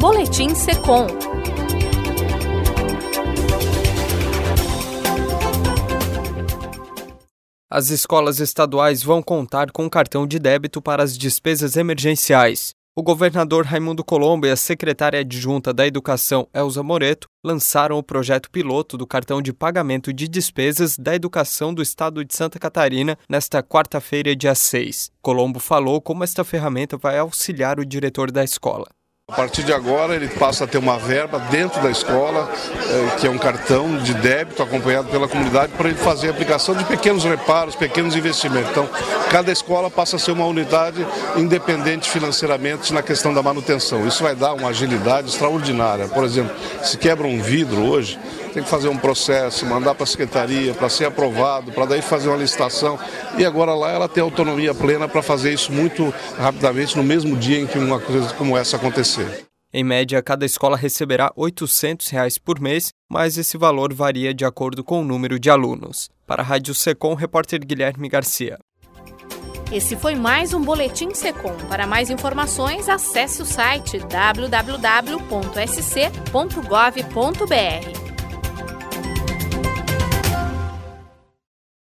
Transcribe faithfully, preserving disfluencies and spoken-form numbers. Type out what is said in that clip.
Boletim Secom. As escolas estaduais vão contar com cartão de débito para as despesas emergenciais. O governador Raimundo Colombo e a secretária adjunta da Educação, Elza Moreto, lançaram o projeto piloto do cartão de pagamento de despesas da educação do estado de Santa Catarina nesta quarta-feira, dia seis. Colombo falou como esta ferramenta vai auxiliar o diretor da escola. A partir de agora ele passa a ter uma verba dentro da escola, que é um cartão de débito acompanhado pela comunidade para ele fazer a aplicação de pequenos reparos, pequenos investimentos. Então, cada escola passa a ser uma unidade independente financeiramente na questão da manutenção. Isso vai dar uma agilidade extraordinária. Por exemplo, se quebra um vidro hoje, tem que fazer um processo, mandar para a secretaria, para ser aprovado, para daí fazer uma licitação. E agora lá ela tem autonomia plena para fazer isso muito rapidamente, no mesmo dia em que uma coisa como essa acontecer. Em média, cada escola receberá oitocentos reais por mês, mas esse valor varia de acordo com o número de alunos. Para a Rádio Secom, repórter Guilherme Garcia. Esse foi mais um Boletim Secom. Para mais informações, acesse o site w w w ponto s c ponto gov ponto b r.